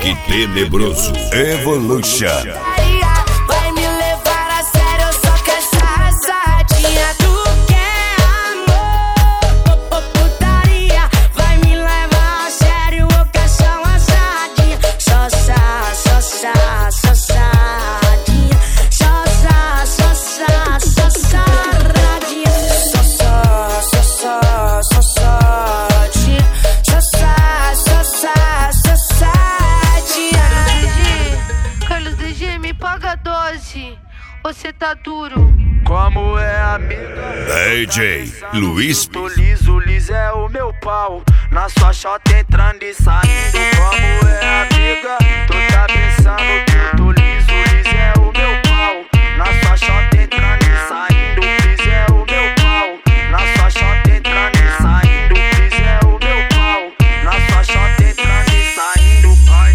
Reboque tenebroso Evolution. Vai me levar a sério, eu só quero safadinha. Tu quer amor, putaria. Vai me levar a sério, eu quero só uma sardinha. Só sardinha. Só saradinha. Só Carlos DG, me paga 12. Você tá duro. Como é, amiga? DJ Luiz. Tô liso, liso é o meu pau. Na sua chota entrando e saindo. Como é, amiga? Tu tá pensando que eu tô liso, liso é o meu pau. Na sua chota entrando e saindo. Liso é o meu pau. Na sua chota entrando e saindo. Liso é o meu pau. Na sua chota entrando e saindo.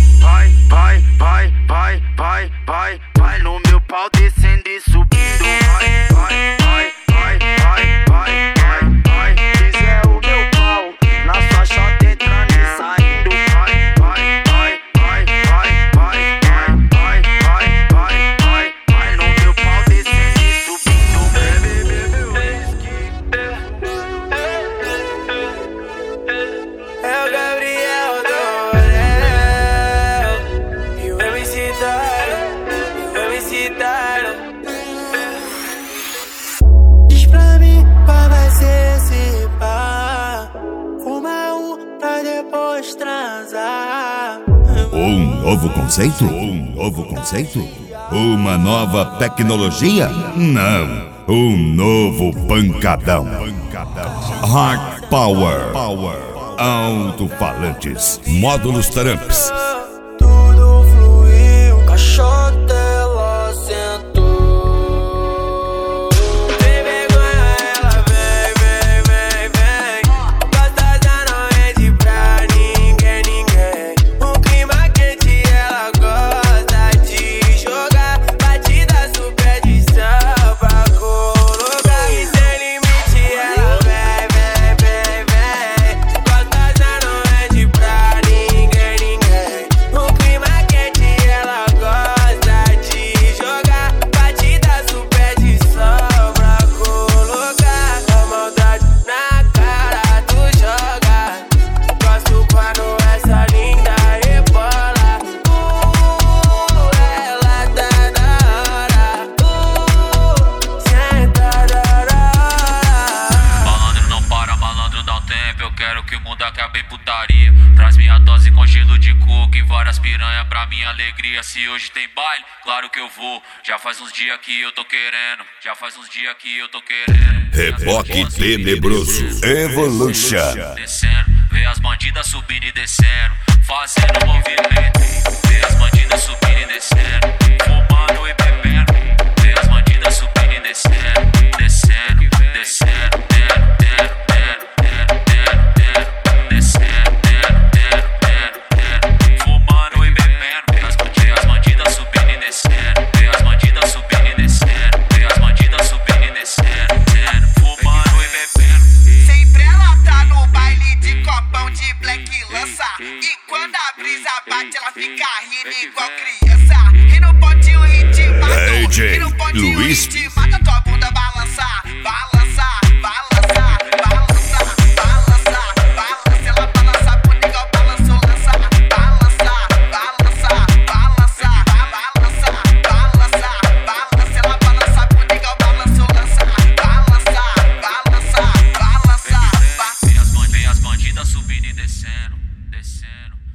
Vai no meu pau descendo e subindo. Liso é o meu pau. Na sua chota entrando e saindo. Vai no meu pau descendo e subindo. É o Gabriel do Léo e o MC Taro. Diz pra mim qual vai ser esse pá. Fuma pra depois transar. Um novo conceito? Uma nova tecnologia? Não, um novo pancadão. Hard Power. Alto-falantes. Módulos Tramps. Tudo fluiu, caixota ela sentou. Vem vergonha ela, vem. Gostosa não rende pra ninguém. O clima quente ela gosta de jogar. Batida super edição pra colocar. E sem limite ela vem. Gostosa não rende pra ninguém. O clima quente ela gosta de jogar. Batida super edição pra colocar. A maldade na cara tu joga. Gosto quando essa linda rebola. Ela tá da hora. Senta da hora. Malandro não para, malandro dá um tempo. Eu quero que o mundo acabe em putaria. Traz minha dose com gelo de coco e várias piranha pra minha alegria. Se hoje tem baile, claro que eu vou. Já faz uns dias que eu tô querendo. Reboque tenebroso Evolution. Descendo, vê as bandidas subindo e descendo, fazendo movimento. Vê as bandidas subindo e descendo, fumando e bebendo. Vê as bandidas subindo e descendo, descendo, fumando e bebendo. Vê as bandidas subindo e descendo, vê as bandidas subindo e descendo, vê as bandidas subindo e descendo, fumando e bebendo. Sempre ela tá no baile de copão de black lança. E quando a brisa bate, ela fica rindo igual criança. E no pontinho ritmado, DJ e no pontinho Luiz. ritmado, tua bunda balança. Ela balança a bunda igual balança o lança. Balança. Ela balança a bunda igual balança o lança. Balança. Vem as bandidas subindo e descendo.